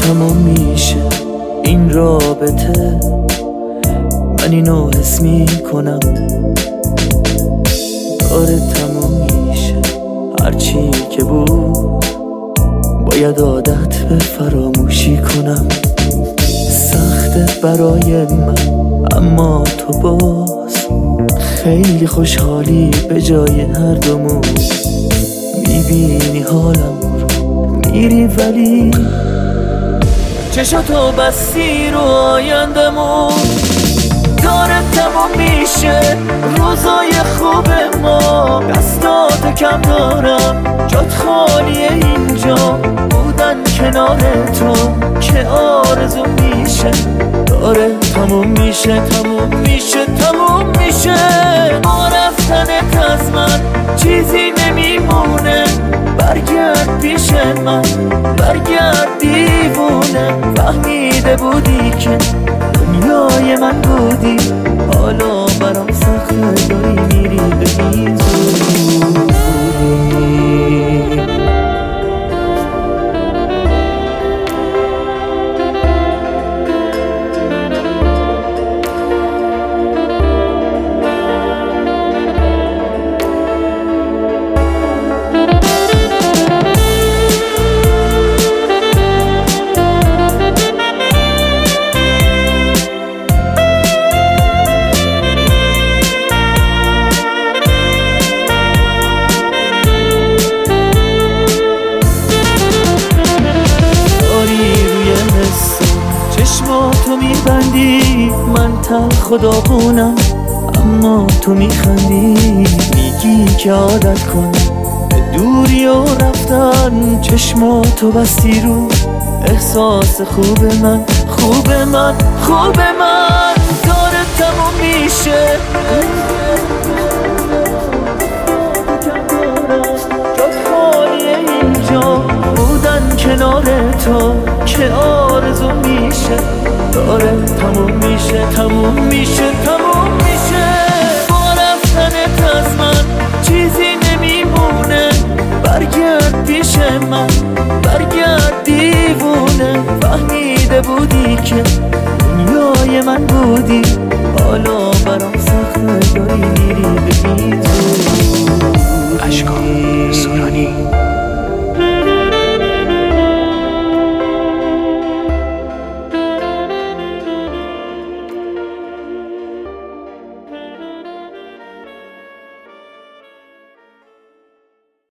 تموم میشه این رابطه، من اینو حس میکنم. داره تموم میشه هرچی که بود، باید عادت به فراموشی کنم. سخته برای من اما تو باز خیلی خوشحالی به جای هر دومون. میبینی حالم رو میری ولی چشاتو بستی رو آیندمون. داره تموم میشه روزای خوب ما، دستات کم دارم جات خالیه اینجا. بودن کنار تو که آرزو میشه. داره تموم میشه تموم میشه تموم میشه. با رفتنت از من چیزی نمیمونه. برگرد پیش من برگرد دیوونه. فهمیده بودی که دنیای من بودی، حالا برام سخته داری میری به این زودی. چشماتو میبندی من تلخ و داغونم، اما تو میخندی. میگی که عادت کن به دوری و رفتن. چشماتو بستی رو احساس خوب من خوب من خوب من. داره تموم میشه جات خالیه اینجا. بودن کنار تو که آرزو میشه. داره تموم میشه تموم میشه تموم میشه. با رفتنت از من چیزی نمیمونه. برگرد پیش من برگرد دیوونه. فهمیده بودی که دنیای من بودی، حالا برام سخته داری میری به این زودی. اشکان سورانی.